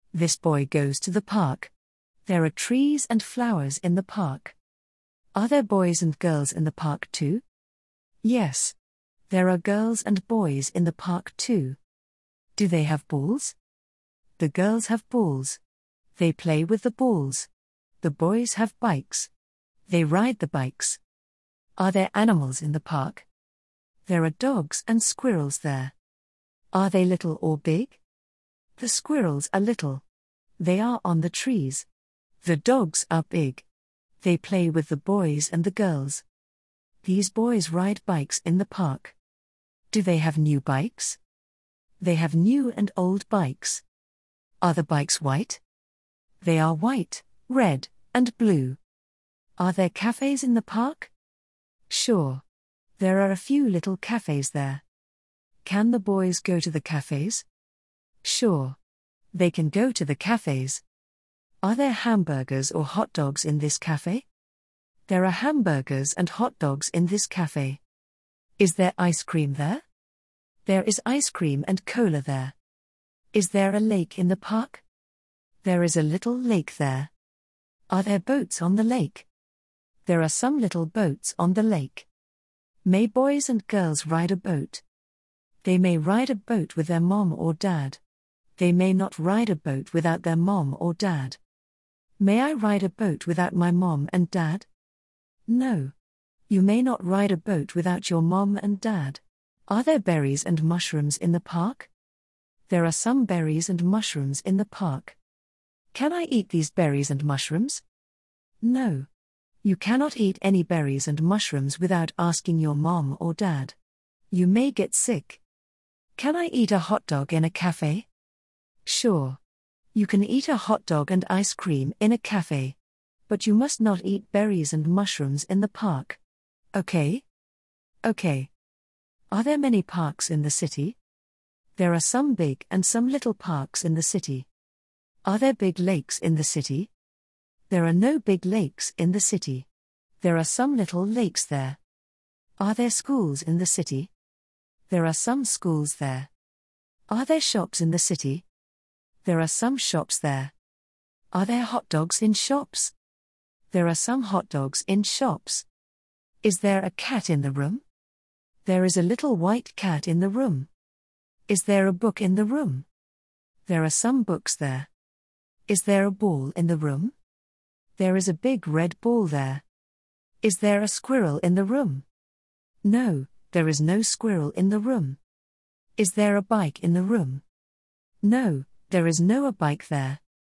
This boy goes to the park. There are trees and flowers in the park. Are there boys and girls in the park too? Yes. There are girls and boys in the park too. Do they have balls? The girls have balls. They play with the balls. The boys have bikes. They ride the bikes. Are there animals in the park? There are dogs and squirrels there. Are they little or big? The squirrels are little. They are on the trees. The dogs are big. They play with the boys and the girls. These boys ride bikes in the park. Do they have new bikes? They have new and old bikes. Are the bikes white? They are white, red, and blue. Are there cafes in the park? Sure. There are a few little cafes there. Can the boys go to the cafes? Sure. They can go to the cafes. Are there hamburgers or hot dogs in this cafe? There are hamburgers and hot dogs in this cafe. Is there ice cream there? There is ice cream and cola there. Is there a lake in the park? There is a little lake there. Are there boats on the lake? There are some little boats on the lake. May boys and girls ride a boat? They may ride a boat with their mom or dad. They may not ride a boat without their mom or dad. May I ride a boat without my mom and dad? No. You may not ride a boat without your mom and dad. Are there berries and mushrooms in the park? There are some berries and mushrooms in the park. Can I eat these berries and mushrooms? No. You cannot eat any berries and mushrooms without asking your mom or dad. You may get sick. Can I eat a hot dog in a cafe? Sure. You can eat a hot dog and ice cream in a cafe. But you must not eat berries and mushrooms in the park. Okay? Okay. Are there many parks in the city? There are some big and some little parks in the city. Are there big lakes in the city? There are no big lakes in the city. There are some little lakes there. Are there schools in the city? There are some schools there. Are there shops in the city? There are some shops there. Are there hot dogs in shops? There are some hot dogs in shops. Is there a cat in the room? There is a little white cat in the room. Is there a book in the room? There are some books there. Is there a ball in the room? There is a big red ball there. Is there a squirrel in the room? No, there is no squirrel in the room. Is there a bike in the room? No, there is no a bike there.